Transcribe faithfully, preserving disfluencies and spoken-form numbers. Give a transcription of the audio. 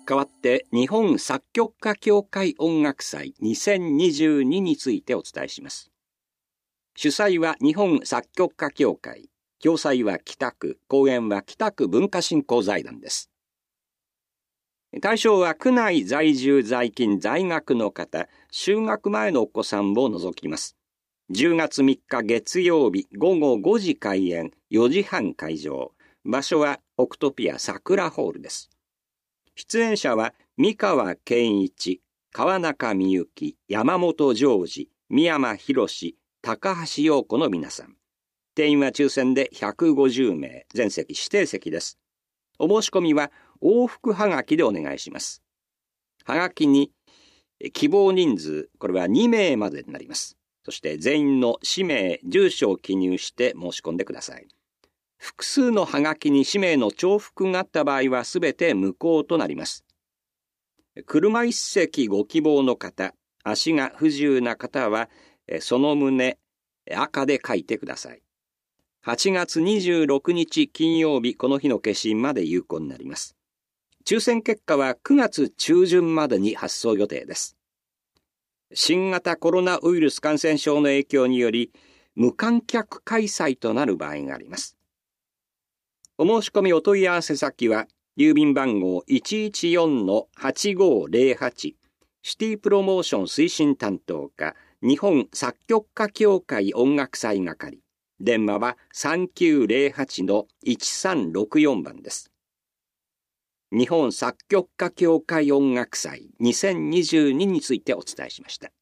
代わって日本作曲家協会音楽祭にせんにじゅうにについてお伝えします。主催は日本作曲家協会、共催は北区、後援は北区文化振興財団です。対象は区内在住在勤在学の方、就学前のお子さんを除きます。じゅうがつみっか月曜日ごごごじ開演、よじはん会場。場所はオクトピア桜ホールです。出演者は三河健一、川中美幸、山本譲二、三山博史、高橋陽子の皆さん。定員は抽選でひゃくごじゅうめい、全席指定席です。お申し込みは往復はがきでお願いします。はがきに希望人数、これはにめいまでになります。そして全員の氏名、住所を記入して申し込んでください。複数のハガキに氏名の重複があった場合はすべて無効となります。車一席ご希望の方、足が不自由な方はその旨赤で書いてください。はちがつにじゅうろくにち金曜日、この日の消印まで有効になります。抽選結果はくがつちゅうじゅんまでに発送予定です。新型コロナウイルス感染症の影響により無観客開催となる場合があります。お申し込みお問い合わせ先は、郵便番号 いちいちよんのはちごーぜろはち、シティプロモーション推進担当課、日本作曲家協会音楽祭係。電話は さんきゅうぜろはちのいちさんろくよん 番です。日本作曲家協会音楽祭にせんにじゅうにについてお伝えしました。